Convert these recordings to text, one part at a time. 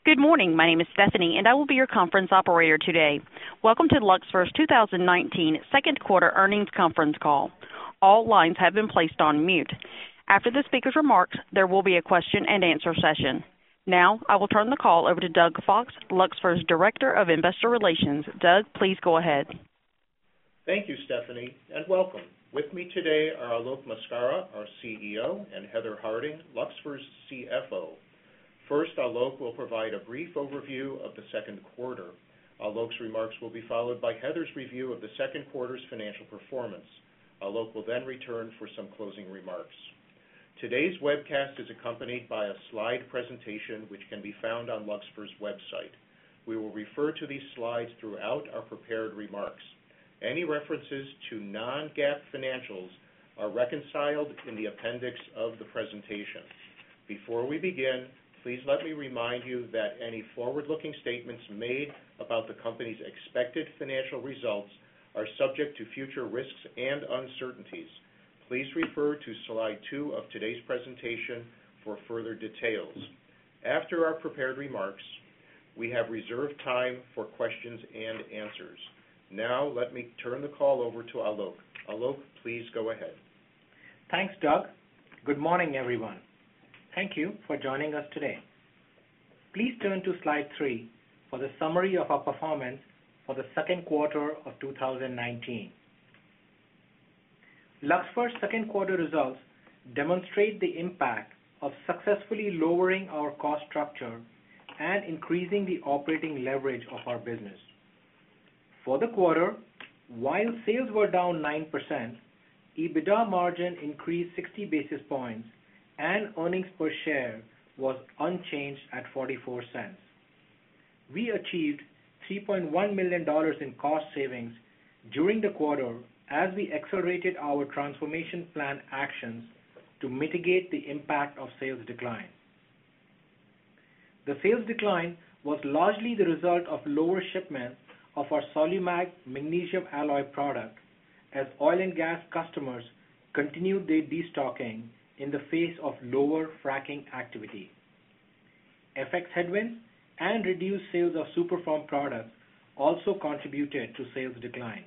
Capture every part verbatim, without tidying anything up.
Good morning. My name is Stephanie, and I will be your conference operator today. Welcome to Luxfer's two thousand nineteen second quarter earnings conference call. All lines have been placed on mute. After the speaker's remarks, there will be a question and answer session. Now, I will turn the call over to Doug Fox, Luxfer's Director of Investor Relations. Doug, please go ahead. Thank you, Stephanie, and welcome. With me today are Alok Maskara, our C E O, and Heather Harding, Luxfer's C F O. First, Alok will provide a brief overview of the second quarter. Alok's remarks will be followed by Heather's review of the second quarter's financial performance. Alok will then return for some closing remarks. Today's webcast is accompanied by a slide presentation which can be found on Luxfer's website. We will refer to these slides throughout our prepared remarks. Any references to non-GAAP financials are reconciled in the appendix of the presentation. Before we begin, please let me remind you that any forward-looking statements made about the company's expected financial results are subject to future risks and uncertainties. Please refer to slide two of today's presentation for further details. After our prepared remarks, we have reserved time for questions and answers. Now, let me turn the call over to Alok. Alok, please go ahead. Thanks, Doug. Good morning, everyone. Thank you for joining us today. Please turn to slide three for the summary of our performance for the second quarter of two thousand nineteen. Luxfer's second quarter results demonstrate the impact of successfully lowering our cost structure and increasing the operating leverage of our business. For the quarter, while sales were down nine percent, EBITDA margin increased sixty basis points and earnings per share was unchanged at forty-four cents. We achieved three point one million dollars in cost savings during the quarter as we accelerated our transformation plan actions to mitigate the impact of sales decline. The sales decline was largely the result of lower shipments of our Solumag magnesium alloy product as oil and gas customers continued their destocking in the face of lower fracking activity. F X headwinds and reduced sales of Superform products also contributed to sales decline.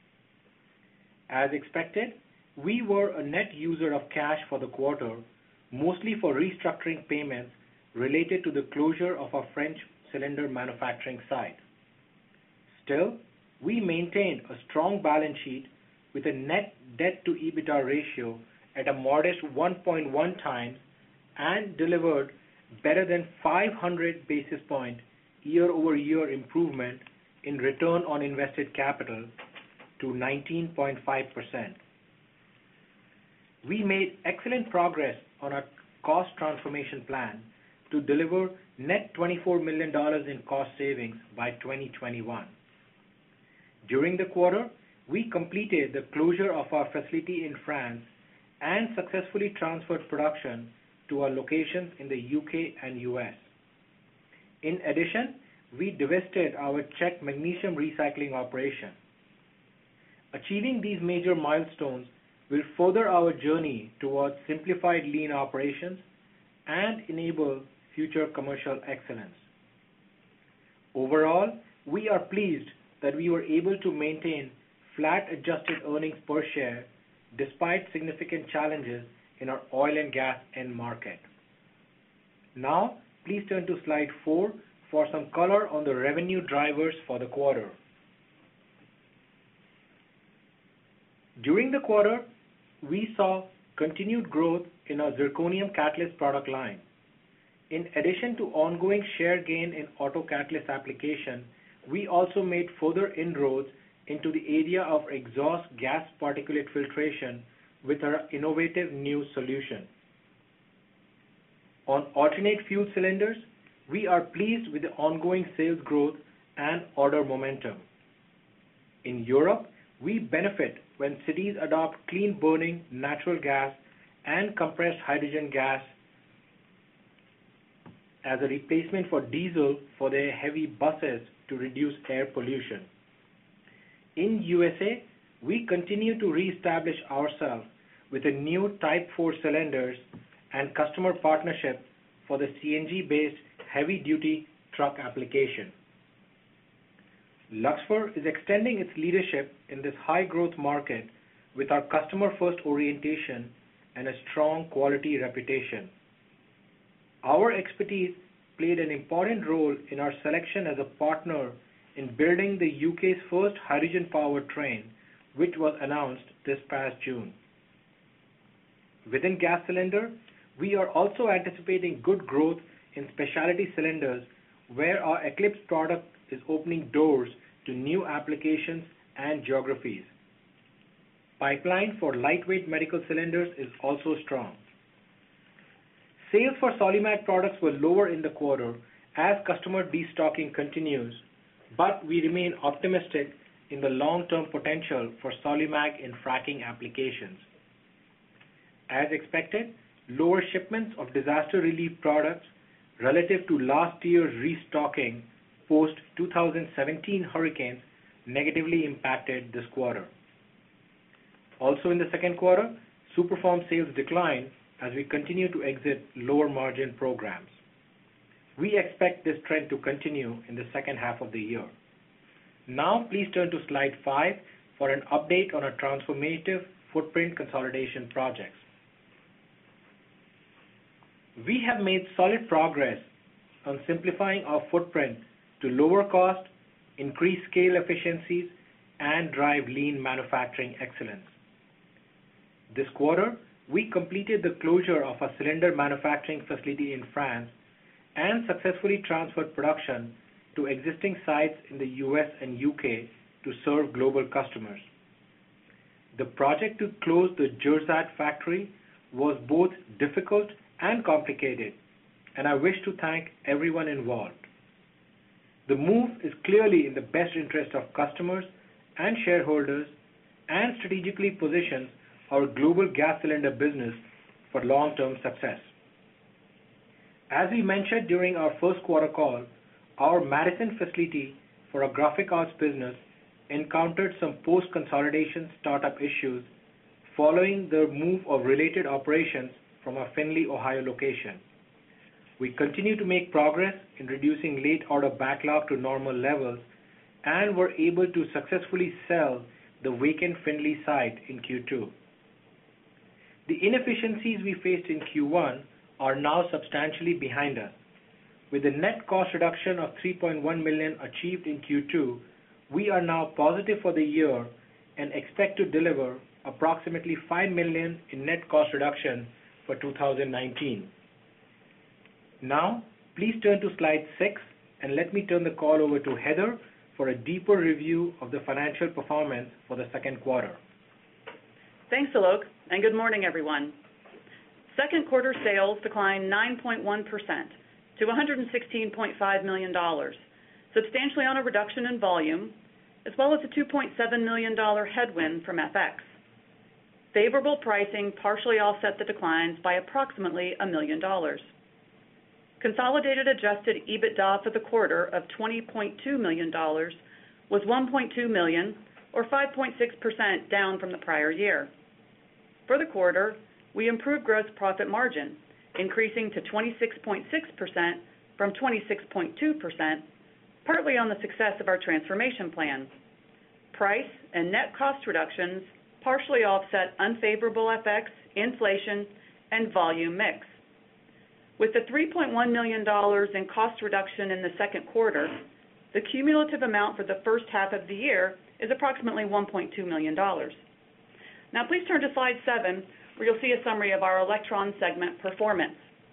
As expected, we were a net user of cash for the quarter, mostly for restructuring payments related to the closure of our French cylinder manufacturing site. Still, we maintained a strong balance sheet with a net debt to EBITDA ratio at a modest one point one times and delivered better than five hundred basis point year-over-year improvement in return on invested capital to nineteen point five percent. We made excellent progress on our cost transformation plan to deliver net twenty-four million dollars in cost savings by twenty twenty-one. During the quarter, we completed the closure of our facility in France and successfully transferred production to our locations in the U K and U S. In addition, we divested our Czech magnesium recycling operation. Achieving these major milestones will further our journey towards simplified lean operations and enable future commercial excellence. Overall, we are pleased that we were able to maintain flat adjusted earnings per share despite significant challenges in our oil and gas end market. Now, please turn to slide four for some color on the revenue drivers for the quarter. During the quarter, we saw continued growth in our zirconium catalyst product line. In addition to ongoing share gain in auto catalyst application, we also made further inroads into the area of exhaust gas particulate filtration with our innovative new solution. On alternate fuel cylinders, we are pleased with the ongoing sales growth and order momentum. In Europe, we benefit when cities adopt clean burning natural gas and compressed hydrogen gas as a replacement for diesel for their heavy buses to reduce air pollution. In U S A, we continue to reestablish ourselves with a new Type four cylinders and customer partnership for the C N G-based heavy-duty truck application. Luxfer is extending its leadership in this high-growth market with our customer-first orientation and a strong quality reputation. Our expertise played an important role in our selection as a partner in building the U K's first hydrogen-powered train, which was announced this past June. Within gas cylinder, we are also anticipating good growth in specialty cylinders, where our Eclipse product is opening doors to new applications and geographies. Pipeline for lightweight medical cylinders is also strong. Sales for Solimag products were lower in the quarter as customer destocking continues, but we remain optimistic in the long-term potential for Solimag in fracking applications. As expected, lower shipments of disaster relief products relative to last year's restocking post two thousand seventeen hurricanes negatively impacted this quarter. Also in the second quarter, Superform sales declined as we continue to exit lower margin programs. We expect this trend to continue in the second half of the year. Now please turn to slide five for an update on our transformative footprint consolidation projects. We have made solid progress on simplifying our footprint to lower cost, increase scale efficiencies, and drive lean manufacturing excellence. This quarter, we completed the closure of a cylinder manufacturing facility in France and successfully transferred production to existing sites in the U S and U K to serve global customers. The project to close the Jersat factory was both difficult and complicated, and I wish to thank everyone involved. The move is clearly in the best interest of customers and shareholders and strategically positions our global gas cylinder business for long-term success. As we mentioned during our first quarter call, our Madison facility for our graphic arts business encountered some post-consolidation startup issues following the move of related operations from our Findlay, Ohio location. We continue to make progress in reducing late order backlog to normal levels and were able to successfully sell the vacant Findlay site in Q two. The inefficiencies we faced in Q one are now substantially behind us. With a net cost reduction of three point one million dollars achieved in Q two, we are now positive for the year and expect to deliver approximately five million dollars in net cost reduction for two thousand nineteen. Now, please turn to slide six and let me turn the call over to Heather for a deeper review of the financial performance for the second quarter. Thanks, Alok, and good morning, everyone. Second quarter sales declined nine point one percent to one hundred sixteen point five million dollars, substantially on a reduction in volume, as well as a two point seven million dollars headwind from F X. Favorable pricing partially offset the declines by approximately a million dollars. Consolidated adjusted EBITDA for the quarter of twenty point two million dollars was one point two million dollars, or five point six percent down from the prior year. For the quarter, we improved gross profit margin, increasing to twenty-six point six percent from twenty-six point two percent, partly on the success of our transformation plan. Price and net cost reductions partially offset unfavorable F X, inflation, and volume mix. With the three point one million dollars in cost reduction in the second quarter, the cumulative amount for the first half of the year is approximately one point two million dollars. Now please turn to slide seven, where you'll see a summary of our Electron segment performance.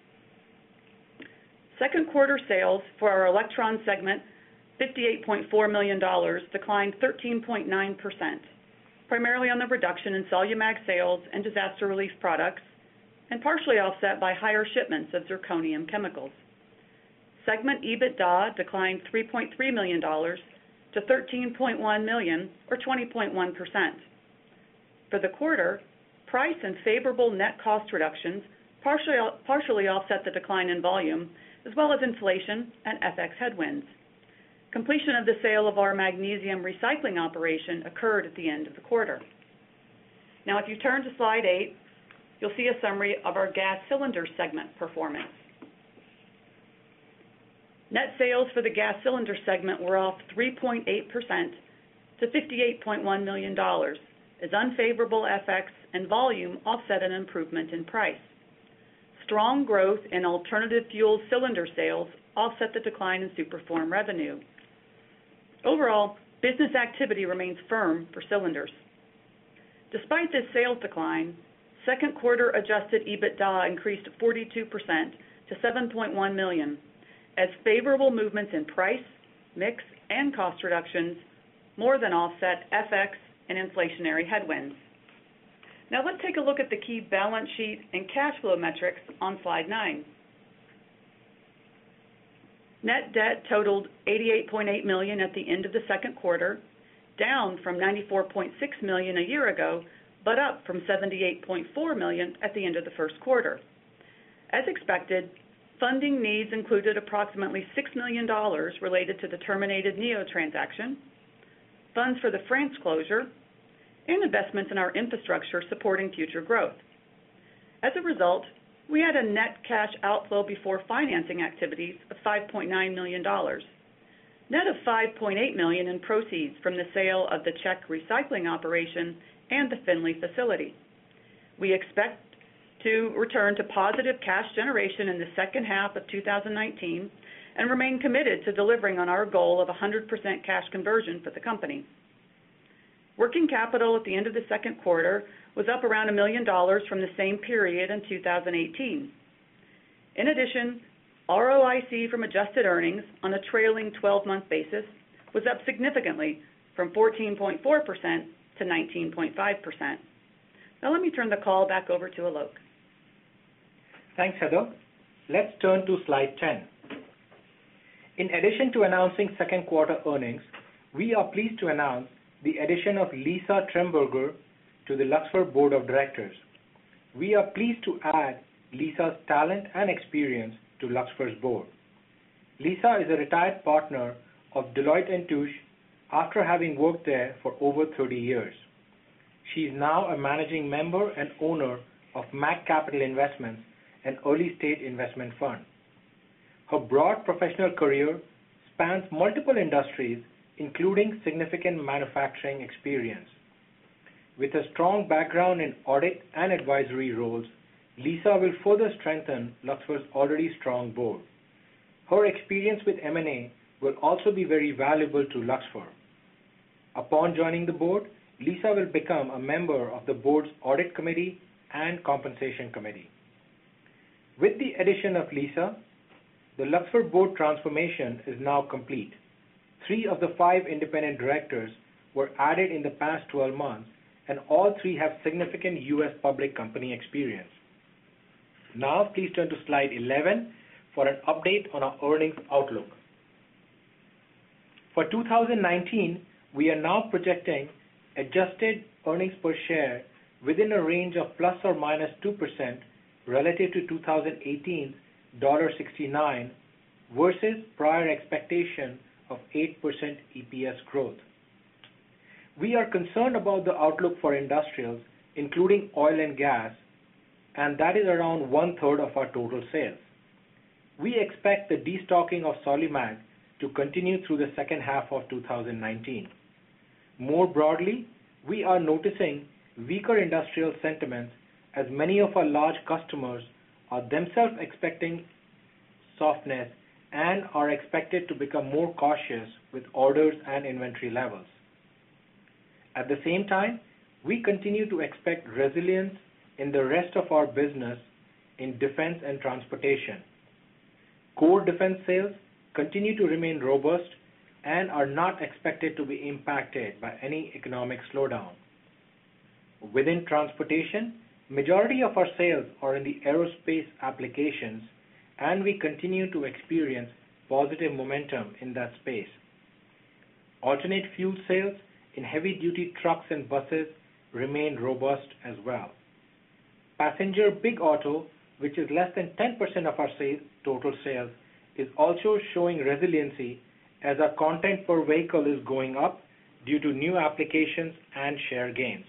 Second quarter sales for our Electron segment, fifty-eight point four million dollars, declined thirteen point nine percent, primarily on the reduction in Solumag sales and disaster relief products, and partially offset by higher shipments of zirconium chemicals. Segment EBITDA declined three point three million dollars to thirteen point one million dollars, or twenty point one percent. For the quarter, price and favorable net cost reductions partially, partially offset the decline in volume, as well as inflation and F X headwinds. Completion of the sale of our magnesium recycling operation occurred at the end of the quarter. Now, if you turn to slide eight, you'll see a summary of our gas cylinder segment performance. Net sales for the gas cylinder segment were off three point eight percent to fifty-eight point one million dollars, as unfavorable F X and volume offset an improvement in price. Strong growth in alternative fuel cylinder sales offset the decline in Superform revenue. Overall, business activity remains firm for cylinders. Despite this sales decline, second quarter adjusted EBITDA increased forty-two percent to seven point one million dollars, as favorable movements in price, mix, and cost reductions more than offset F X and inflationary headwinds. Now let's take a look at the key balance sheet and cash flow metrics on slide nine. Net debt totaled eighty-eight point eight million dollars at the end of the second quarter, down from ninety-four point six million dollars a year ago, but up from seventy-eight point four million dollars at the end of the first quarter. As expected, funding needs included approximately six million dollars related to the terminated Neo transaction, funds for the France closure, and investments in our infrastructure supporting future growth. As a result, we had a net cash outflow before financing activities of five point nine million dollars, net of five point eight million dollars in proceeds from the sale of the Czech recycling operation and the Findlay facility. We expect to return to positive cash generation in the second half of two thousand nineteen and remain committed to delivering on our goal of one hundred percent cash conversion for the company. Working capital at the end of the second quarter was up around a million dollars from the same period in two thousand eighteen. In addition, R O I C from adjusted earnings on a trailing twelve-month basis was up significantly from fourteen point four percent to nineteen point five percent. Now let me turn the call back over to Alok. Thanks, Heather. Let's turn to slide ten. In addition to announcing second quarter earnings, we are pleased to announce the addition of Lisa Tremberger to the Luxfer Board of Directors. We are pleased to add Lisa's talent and experience to Luxfer's board. Lisa is a retired partner of Deloitte and Touche after having worked there for over thirty years. She is now a managing member and owner of Mac Capital Investments, an early-stage investment fund. Her broad professional career spans multiple industries, including significant manufacturing experience. With a strong background in audit and advisory roles, Lisa will further strengthen Luxfer's already strong board. Her experience with M and A will also be very valuable to Luxfer. Upon joining the board, Lisa will become a member of the board's audit committee and compensation committee. With the addition of Lisa, the Luxfer board transformation is now complete. Three of the five independent directors were added in the past twelve months, and all three have significant U S public company experience. Now please turn to slide eleven for an update on our earnings outlook. For two thousand nineteen, we are now projecting adjusted earnings per share within a range of plus or minus two percent relative to two thousand eighteen's one dollar sixty-nine versus prior expectation of eight percent E P S growth. We are concerned about the outlook for industrials, including oil and gas, and that is around one-third of our total sales. We expect the destocking of Solimag to continue through the second half of two thousand nineteen. More broadly, we are noticing weaker industrial sentiments as many of our large customers are themselves expecting softness and are expected to become more cautious with orders and inventory levels. At the same time, we continue to expect resilience in the rest of our business in defense and transportation. Core defense sales continue to remain robust and are not expected to be impacted by any economic slowdown. Within transportation, majority of our sales are in the aerospace applications, and we continue to experience positive momentum in that space. Alternate fuel sales in heavy-duty trucks and buses remain robust as well. Passenger big auto, which is less than ten percent of our sales, total sales, is also showing resiliency as our content per vehicle is going up due to new applications and share gains.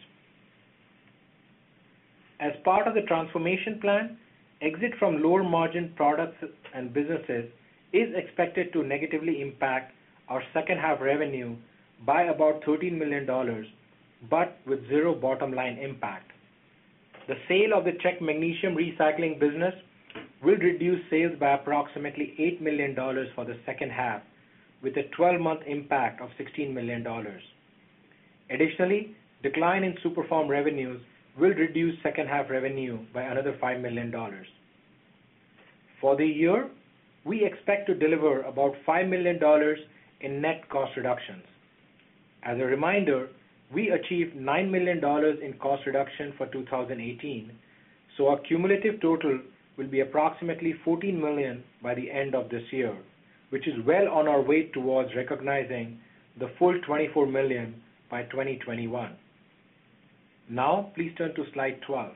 As part of the transformation plan, exit from lower margin products and businesses is expected to negatively impact our second half revenue by about thirteen million dollars, but with zero bottom line impact. The sale of the Czech magnesium recycling business will reduce sales by approximately eight million dollars for the second half, with a twelve-month impact of sixteen million dollars. Additionally, decline in Superform revenues will reduce second half revenue by another five million dollars. For the year, we expect to deliver about five million dollars in net cost reductions. As a reminder, we achieved nine million dollars in cost reduction for two thousand eighteen, so our cumulative total will be approximately fourteen million dollars by the end of this year, which is well on our way towards recognizing the full twenty-four million dollars by twenty twenty-one. Now, please turn to slide twelve.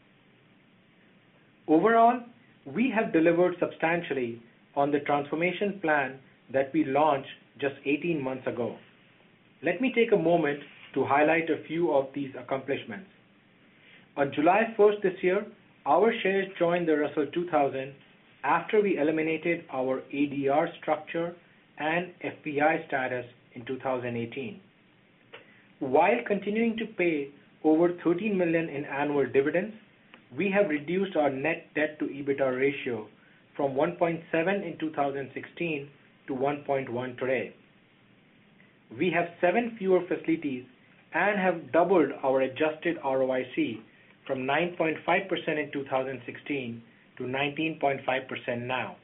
Overall, we have delivered substantially on the transformation plan that we launched just eighteen months ago. Let me take a moment to highlight a few of these accomplishments. On July first this year, our shares joined the Russell two thousand after we eliminated our A D R structure and F P I status in two thousand eighteen. While continuing to pay over thirteen million dollars in annual dividends, we have reduced our net debt to EBITDA ratio from one point seven in two thousand sixteen to one point one today. We have seven fewer facilities and have doubled our adjusted R O I C from nine point five percent in two thousand sixteen to nineteen point five percent now.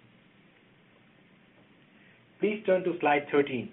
Please turn to slide thirteen.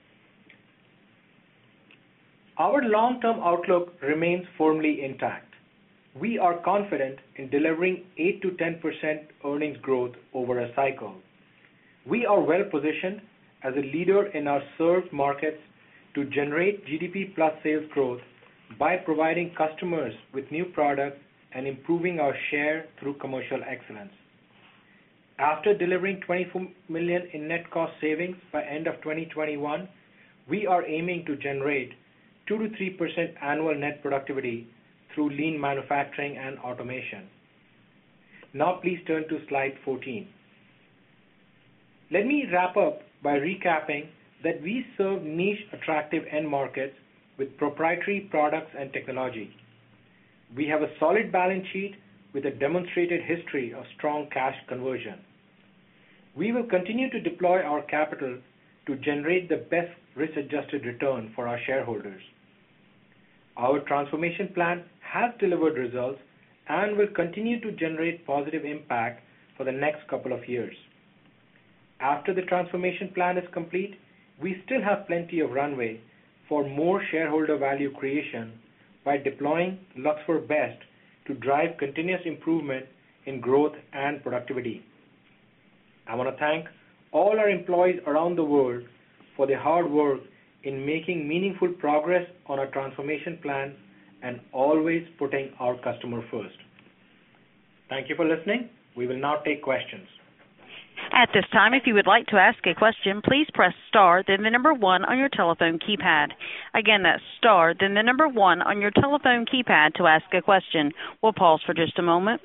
Our long-term outlook remains firmly intact. We are confident in delivering eight to ten percent earnings growth over a cycle. We are well positioned as a leader in our served markets to generate G D P plus sales growth by providing customers with new products and improving our share through commercial excellence. After delivering twenty-four million dollars in net cost savings by end of twenty twenty-one, we are aiming to generate two to three percent annual net productivity through lean manufacturing and automation. Now please turn to slide fourteen. Let me wrap up by recapping that we serve niche attractive end markets with proprietary products and technology. We have a solid balance sheet with a demonstrated history of strong cash conversion. We will continue to deploy our capital to generate the best risk-adjusted return for our shareholders. Our transformation plan has delivered results and will continue to generate positive impact for the next couple of years. After the transformation plan is complete, we still have plenty of runway for more shareholder value creation by deploying Luxfer Best to drive continuous improvement in growth and productivity. I want to thank all our employees around the world for their hard work in making meaningful progress on our transformation plan and always putting our customer first. Thank you for listening. We will now take questions. At this time, if you would like to ask a question, please press star, then the number one on your telephone keypad. Again, that's star, then the number one on your telephone keypad to ask a question. We'll pause for just a moment.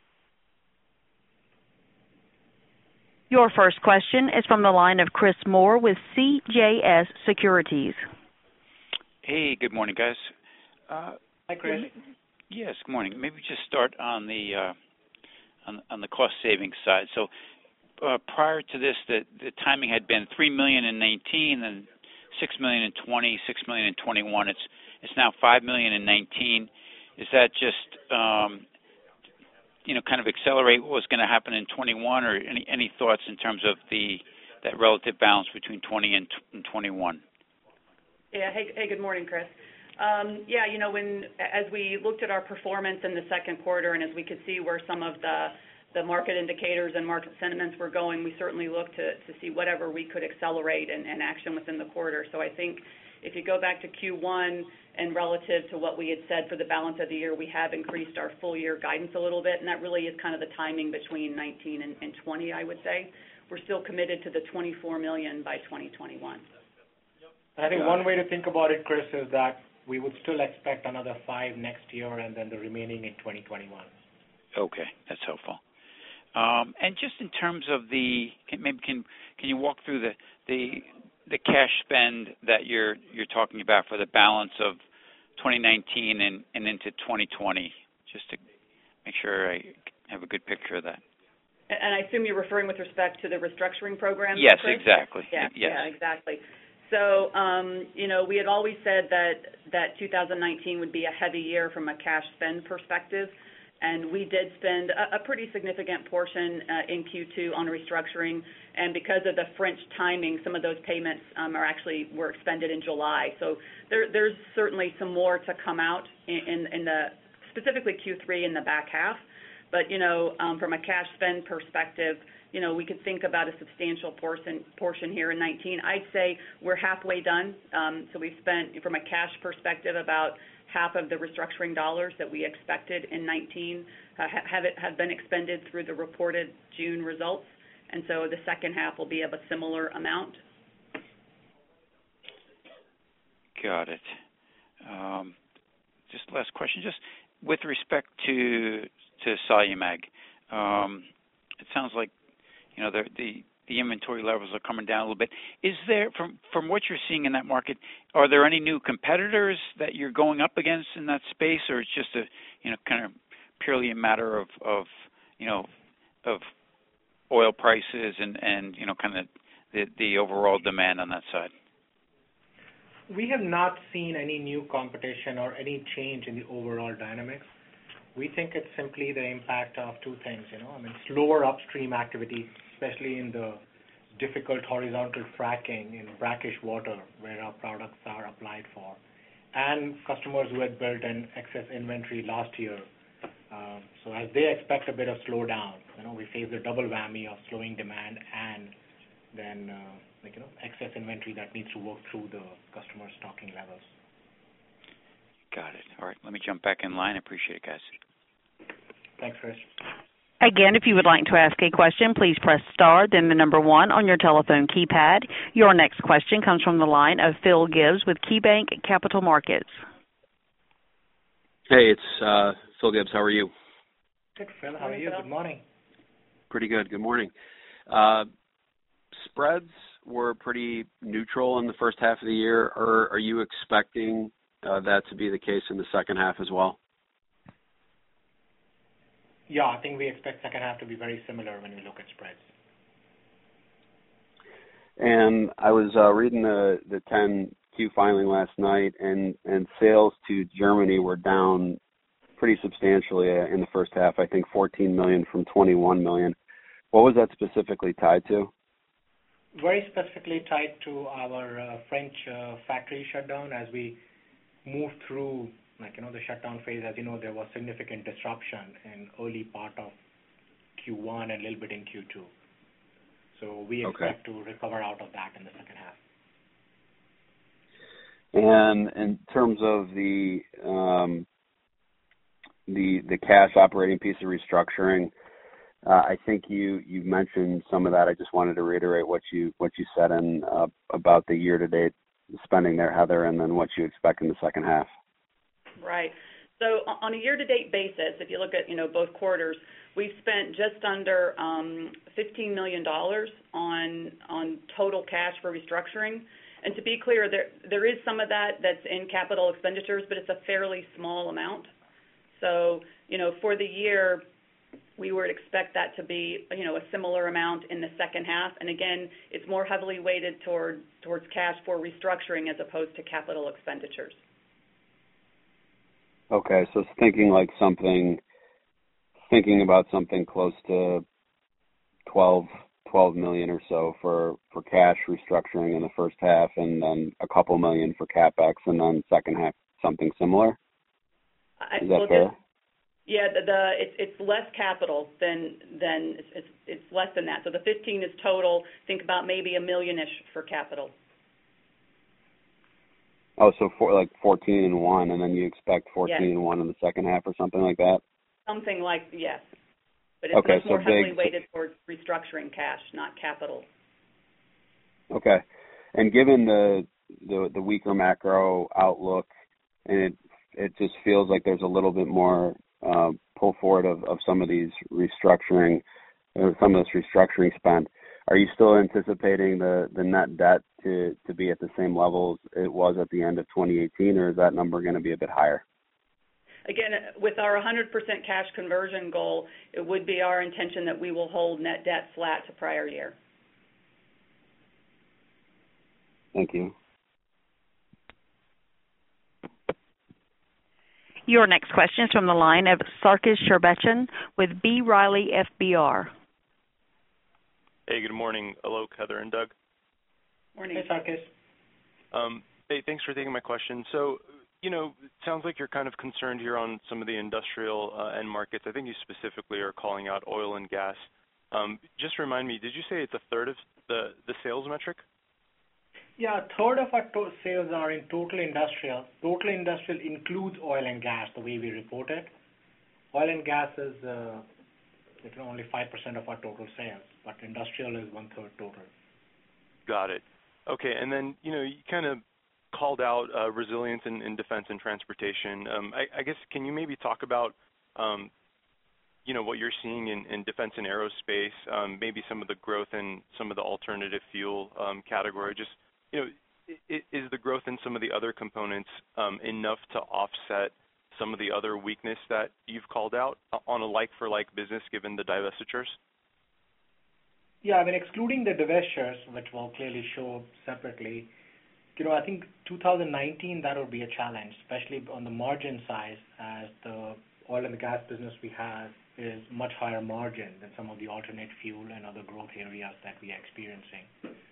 Your first question is from the line of Chris Moore with C J S Securities. Hey, good morning, guys. Uh, Hi, Chris. Yes, good morning. Maybe just start on the uh, on, on the cost savings side. So uh, prior to this, the, the timing had been three million dollars in nineteen, then six million dollars in twenty, six million dollars in twenty-one. It's it's now five million dollars in nineteen. Is that just um, you know, kind of accelerate what was going to happen in twenty-one, or any any thoughts in terms of the that relative balance between twenty and, and twenty-one? Yeah. Hey, hey. Good morning, Chris. Um, yeah, you know, when as we looked at our performance in the second quarter, and as we could see where some of the the market indicators and market sentiments were going, we certainly looked to to see whatever we could accelerate and, and action within the quarter. So I think if you go back to Q one and relative to what we had said for the balance of the year, we have increased our full year guidance a little bit, and that really is kind of the timing between nineteen and, and twenty, I would say. We're still committed to the twenty-four million dollars by twenty twenty-one. I think one way to think about it, Chris, is that we would still expect another five next year and then the remaining in twenty twenty-one. Okay, that's helpful. Um, and just in terms of the, can, maybe can can you walk through the, the the cash spend that you're you're talking about for the balance of twenty nineteen and, and into twenty twenty, just to make sure I have a good picture of that. And I assume you're referring with respect to the restructuring program? Yes, Chris? exactly. Yeah, yes. yeah, exactly. So, um, you know, we had always said that, that two thousand nineteen would be a heavy year from a cash spend perspective, and we did spend a, a pretty significant portion uh, in Q two on restructuring, and because of the French timing, some of those payments um, are actually were expended in July. So there, there's certainly some more to come out in, in, in the, specifically Q three in the back half. But, you know, um, from a cash spend perspective, you know, we could think about a substantial portion portion here in nineteen. I'd say we're halfway done. Um, so we've spent, from a cash perspective, about half of the restructuring dollars that we expected in nineteen uh, have, it, have been expended through the reported June results. And so the second half will be of a similar amount. Got it. Um, just last question, just with respect to to Solumag, um, it sounds like, you know, the, the the inventory levels are coming down a little bit. Is there, from from what you're seeing in that market, are there any new competitors that you're going up against in that space, or it's just a, you know, kind of purely a matter of, of you know, of oil prices and, and you know, kind of the, the overall demand on that side? We have not seen any new competition or any change in the overall dynamics. We think it's simply the impact of two things, you know. I mean, slower upstream activity, especially in the difficult horizontal fracking in brackish water where our products are applied for, and customers who had built an excess inventory last year. Um, so as they expect a bit of slowdown, you know, we face the double whammy of slowing demand and then, uh, like, you know, excess inventory that needs to work through the customer stocking levels. Got it. All right, let me jump back in line. I appreciate it, guys. Thanks, Chris. Again, if you would like to ask a question, please press star, then the number one on your telephone keypad. Your next question comes from the line of Phil Gibbs with KeyBanc Capital Markets. Hey, it's uh, Phil Gibbs. How are you? Good, Phil. How are you? Good morning. Pretty good. Good morning. Uh, spreads were pretty neutral in the first half of the year. Or are you expecting uh, that to be the case in the second half as well? Yeah, I think we expect second half to be very similar when we look at spreads. And I was uh, reading the, the ten Q filing last night, and, and sales to Germany were down pretty substantially in the first half, I think fourteen million dollars from twenty-one million dollars. What was that specifically tied to? Very specifically tied to our uh, French uh, factory shutdown as we moved through, like, you know, the shutdown phase. As you know, there was significant disruption in early part of Q one and a little bit in Q two. So we expect okay. to recover out of that in the second half. And in terms of the um, the the cash operating piece of restructuring, uh, I think you you mentioned some of that. I just wanted to reiterate what you what you said in uh, about the year to date spending there, Heather, and then what you expect in the second half. Right. So on a year-to-date basis, if you look at, you know, both quarters, we've spent just under um, fifteen million dollars on on total cash for restructuring. And to be clear, there there is some of that that's in capital expenditures, but it's a fairly small amount. So, you know, for the year, we would expect that to be, you know, a similar amount in the second half. And again, it's more heavily weighted toward towards cash for restructuring as opposed to capital expenditures. Okay, so it's thinking like something, thinking about something close to twelve, twelve million or so for, for cash restructuring in the first half, and then a couple million for CapEx, and then second half something similar. Is that well, fair? Just, yeah, the, the it's it's less capital than than it's, it's it's less than that. So the fifteen is total. Think about maybe a million-ish for capital. Oh, so for like fourteen and one, and then you expect fourteen yes. and one in the second half or something like that? Something like, yes. But it's okay, much more so heavily big, weighted towards restructuring cash, not capital. Okay. And given the, the, the weaker macro outlook, and it it just feels like there's a little bit more uh, pull forward of, of some of these restructuring, uh, some of this restructuring spend. Are you still anticipating the, the net debt to, to be at the same levels it was at the end of twenty eighteen, or is that number going to be a bit higher? Again, with our one hundred percent cash conversion goal, it would be our intention that we will hold net debt flat to prior year. Thank you. Your next question is from the line of Sarkis Sherbetchyan with B. Riley F B R. Hey, good morning, Alok, Heather, and Doug. Morning. Hey, Sarkis. Um, hey, thanks for taking my question. So, you know, it sounds like you're kind of concerned here on some of the industrial uh, end markets. I think you specifically are calling out oil and gas. Um, just remind me, did you say it's a third of the, the sales metric? Yeah, a third of our to- sales are in total industrial. Total industrial includes oil and gas, the way we report it. Oil and gas is uh, you know, only five percent of our total sales, but industrial is one-third total. Got it. Okay, and then, you know, you kind of called out uh, resilience in, in defense and transportation. Um, I, I guess, can you maybe talk about, um, you know, what you're seeing in, in defense and aerospace, um, maybe some of the growth in some of the alternative fuel um, category? Just, you know, is, is the growth in some of the other components um, enough to offset some of the other weakness that you've called out on a like-for-like business given the divestitures? Yeah, I mean, excluding the divestitures, which will clearly show separately, you know, I think two thousand nineteen, that will be a challenge, especially on the margin side, as the oil and the gas business we have is much higher margin than some of the alternate fuel and other growth areas that we are experiencing.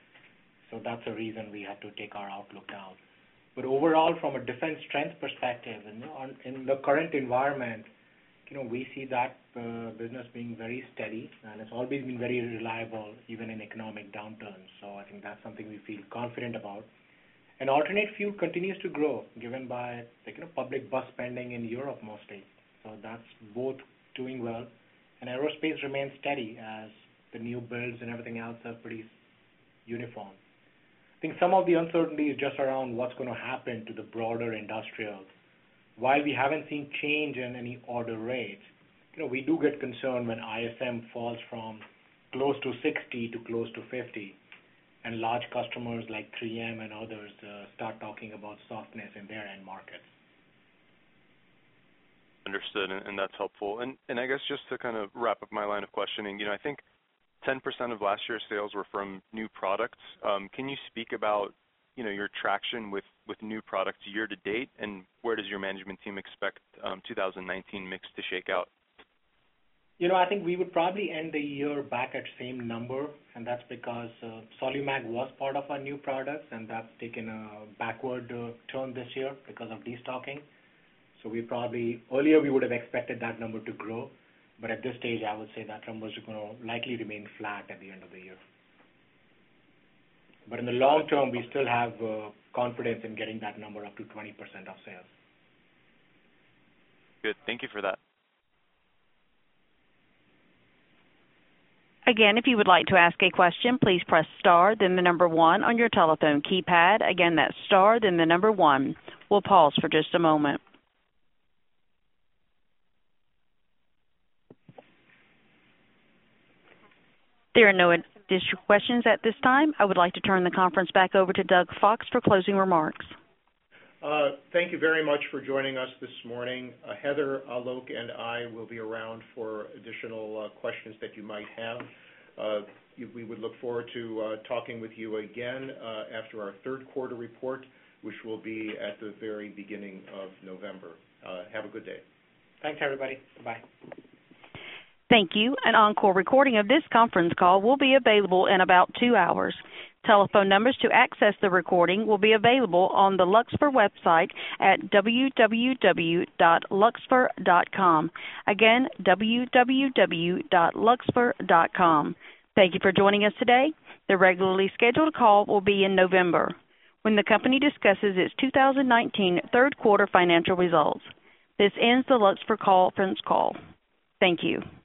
So that's a reason we had to take our outlook down. But overall, from a defense strength perspective, and, you know, on, in the current environment, you know, we see that uh, business being very steady, and it's always been very reliable, even in economic downturns. So I think that's something we feel confident about. And alternate fuel continues to grow, given by, like, you know, public bus spending in Europe mostly. So that's both doing well. And aerospace remains steady as the new builds and everything else are pretty uniform. I think some of the uncertainty is just around what's going to happen to the broader industrial. While we haven't seen change in any order rates, you know, we do get concerned when I S M falls from close to sixty to close to fifty, and large customers like three M and others uh, start talking about softness in their end markets. Understood, and, and that's helpful. And, and I guess just to kind of wrap up my line of questioning, you know, I think ten percent of last year's sales were from new products. Um, can you speak about, you know, your traction with, with new products year to date, and where does your management team expect um, two thousand nineteen mix to shake out? You know, I think we would probably end the year back at same number, and that's because uh, Solumag was part of our new products, and that's taken a backward uh, turn this year because of destocking. So we probably, earlier we would have expected that number to grow, but at this stage I would say that number is going to likely remain flat at the end of the year. But in the long term, we still have uh, confidence in getting that number up to twenty percent of sales. Good. Thank you for that. Again, if you would like to ask a question, please press star, then the number one on your telephone keypad. Again, that's star, then the number one. We'll pause for just a moment. There are no additional questions at this time. I would like to turn the conference back over to Doug Fox for closing remarks. Uh, thank you very much for joining us this morning. Uh, Heather, Alok, and I will be around for additional uh, questions that you might have. Uh, we would look forward to uh, talking with you again uh, after our third quarter report, which will be at the very beginning of November. Uh, have a good day. Thanks, everybody. Bye-bye. Thank you. An encore recording of this conference call will be available in about two hours. Telephone numbers to access the recording will be available on the Luxfer website at w w w dot luxfer dot com. Again, w w w dot luxfer dot com. Thank you for joining us today. The regularly scheduled call will be in November, when the company discusses its two thousand nineteen third quarter financial results. This ends the Luxfer conference call. Thank you.